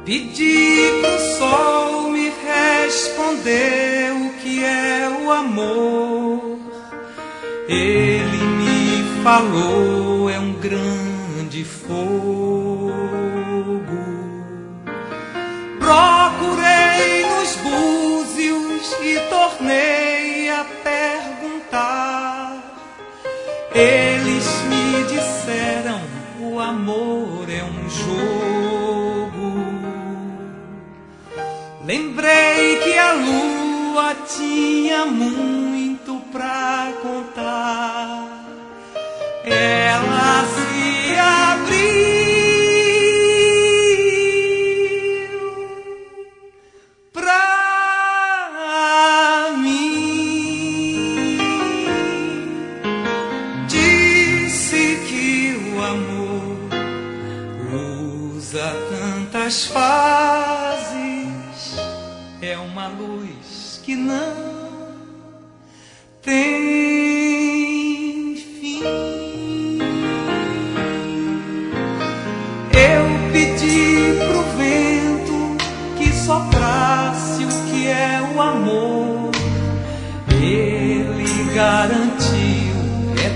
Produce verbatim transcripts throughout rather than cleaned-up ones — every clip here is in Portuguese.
Pedi pro sol me responder o que é o amor. Ele me falou, é um grande fogo. Procurei nos búzios e tornei a perguntar. Eles me disseram, o amor é um jogo. Lembrei que a lua tinha muito pra contar. Ela se abriu pra mim. Disse que o amor usa tantas fases. É uma luz que não tem fim. Eu pedi pro vento que soprasse o que é o amor. Ele garantiu, é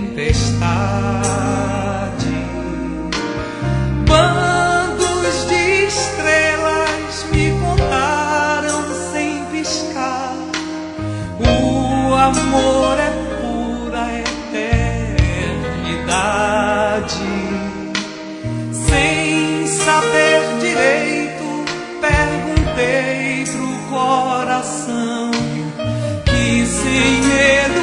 tempestade. Bandos de estrelas me contaram sem piscar. O amor é pura eternidade. Sem saber direito, perguntei pro coração, que sem medo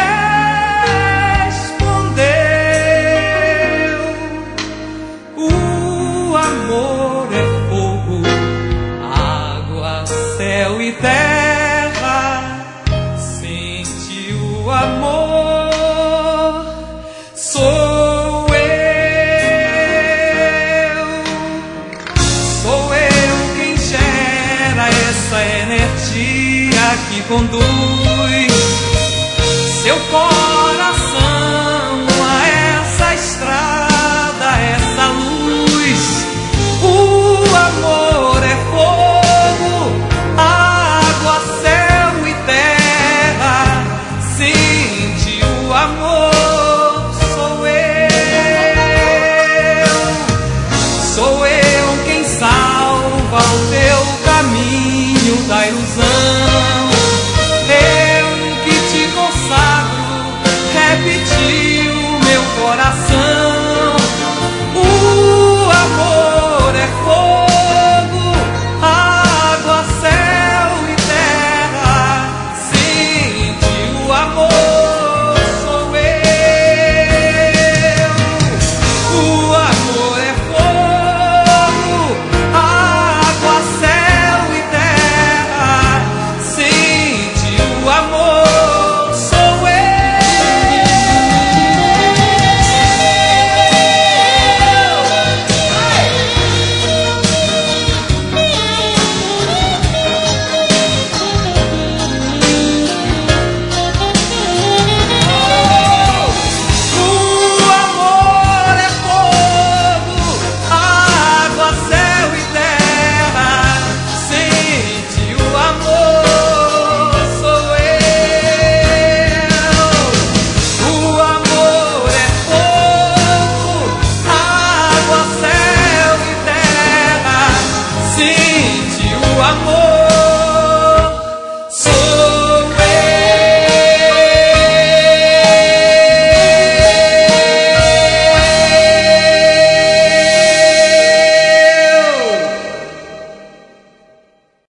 respondeu: o amor é fogo, água, céu e terra. Sente o amor, sou eu. Sou eu quem gera essa energia que conduz seu coração a essa estrada, a essa luz. O amor é fogo, água, céu e terra. Sente o amor, sou eu. Sou eu quem salva o teu caminho da ilusão. Eu que te consagro, repetiu meu coração.